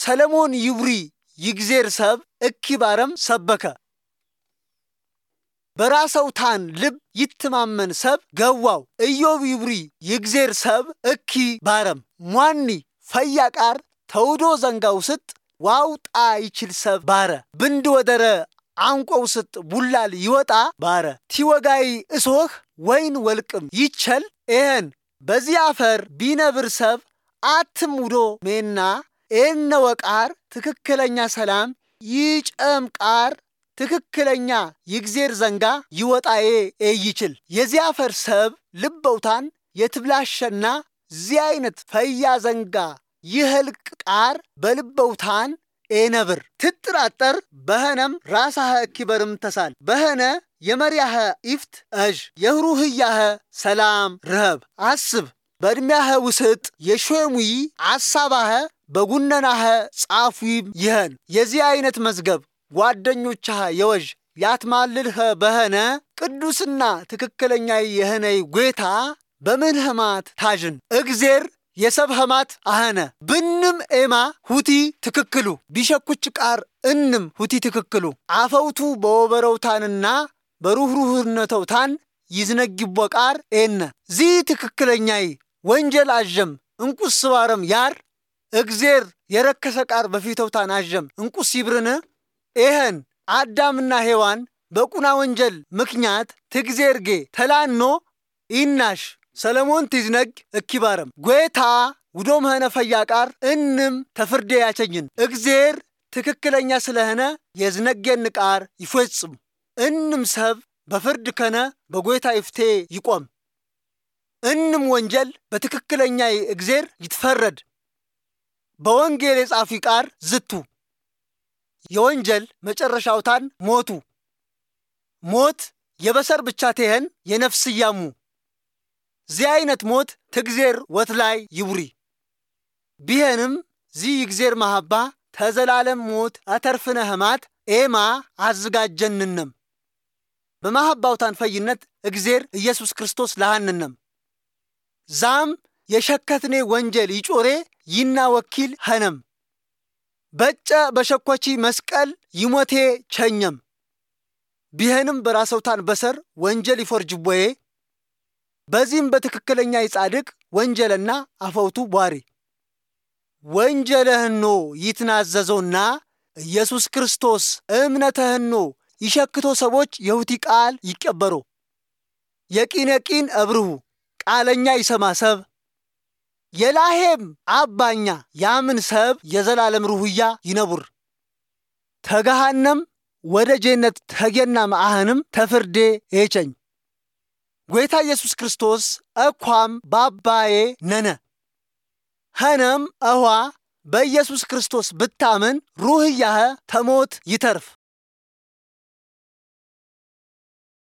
ሰለሞን ይብሪ ይግዜር ሰብ እኪባረም ሰበከ በራሰውታን ልብ ይትማመን ሰብ ገዋው ኢዮብ ይብሪ ይግዜር ሰብ እኪባረም ሟኒ ፈያቃር ተውዶ ዘንጋው ስጥ ዋውጣ ይችል ሰብ ባረ ብንድ ወደረ አንቆው ስጥ ቡላል ይወጣ ባረ ቲወጋይ እሶህ ወይን ወልቅም ይቸል ኤን በዚህ አፈር ቢነብር ሰብ አትሙዶ ሜና ኤነ ወቃር ትክክለኛ ሰላም ይጨምቃር ትክክለኛ ይግዜር ዘንጋ ይወጣዬ ይችል የዚህ አፈር ሰብ ልበውታን የትብላሸና ዚህ አይነት ፈያ ዘንጋ ይህልቅ ቃር በልበውታን ኤነብር ትጥራጠር በህነም ራሳህ እኪበርም ተሳል በህነ የመሪያህ ኢፍት እዥ የህሩህያህ ሰላም ረህብ አስብ በእድሜያህ ውስጥ የሾሙይ አሳባህ በጉነናህ ጻፉይም ይህን የዚህ አይነት መዝገብ ጓደኞችህ የወዥ ያትማልልህ በህነ ቅዱስና ትክክለኛ የህነይ ጌታ በምን ህማት ታጅን እግዜር የሰብ ህማት አህነ ብንም ኤማ ሁቲ ትክክሉ ቢሸኩች ቃር እንም ሁቲ ትክክሉ አፈውቱ በወበረውታንና በሩህሩህነተውታን ይዝነግቦ ቃር ኤነ ዚ ትክክለኛይ ወንጀል አጀም እንቁስ ባረም ያር እግዜር የረከሰ ቃር በፊተውታን አጀም እንቁስ ይብርነ ኤህን አዳምና ሔዋን በቁና ወንጀል ምክንያት ትግዜርጌ ተላኖ ኢናሽ ሰለሞን ትዝነግ እኪባረም ጌታ ውዶም ሆነ ፈያቃር እንም ተፍርዴ ያቸኝን እግዜር ትክክለኛ ስለሆነ የዝነገን ቃር ይፈጽም እንም ሰብ በፍርድ ከነ በጌታ ይፍቴ ይቆም እንም ወንጀል በትክክለኛ እግዜር ይትፈረድ በወንጌል የጻፊ ቃር ዝቱ የወንጀል መጨረሻውታን ሞቱ ሞት የበሰር ብቻ ተህን የነፍስ ያሙ ዚህ አይነት ሞት ትግዜር ወትላይ ይውሪ ቢሄንም ዚህ ይግዜር ማህባ ተዘላለም ሞት አተርፍነ ህማት ኤማ አዝጋጀንንም በማህባውታን ፈይነት እግዜር ኢየሱስ ክርስቶስ ለሃንንም ዛም የሸከትኔ ወንጀል ይጮሬ ይና ወኪል ኸነም በጨ በሸኮቺ መስቀል ይሞቴ ቸኘም ቢሄንም በራሰውታን በሰር ወንጀል ይፈርጅቦዬ በዚህም በትክክለኛ ይጻድቅ ወንጀልና አፈውቱ ቧሪ ወንጀለህኖ ይትናዘዘውና ኢየሱስ ክርስቶስ እምነተህኖ ይሸክቶ ሰዎች የሁቲ ቃል ይቀበሩ የቂነቂን አብርሁ ቃለኛ ይሰማሰብ የላሄም አባኛ ያምን ሰብ የዘላለም ሩህያ ይነቡር ተገሃነም ወደ ጀነት ተገና ማአህንም ተፍርዴ ኤቸኝ ጌታ ኢየሱስ ክርስቶስ አኳም ባባዬ ነነ ኸነም አዋ በኢየሱስ ክርስቶስ ብታምን ሩህያህ ተሞት ይተርፍ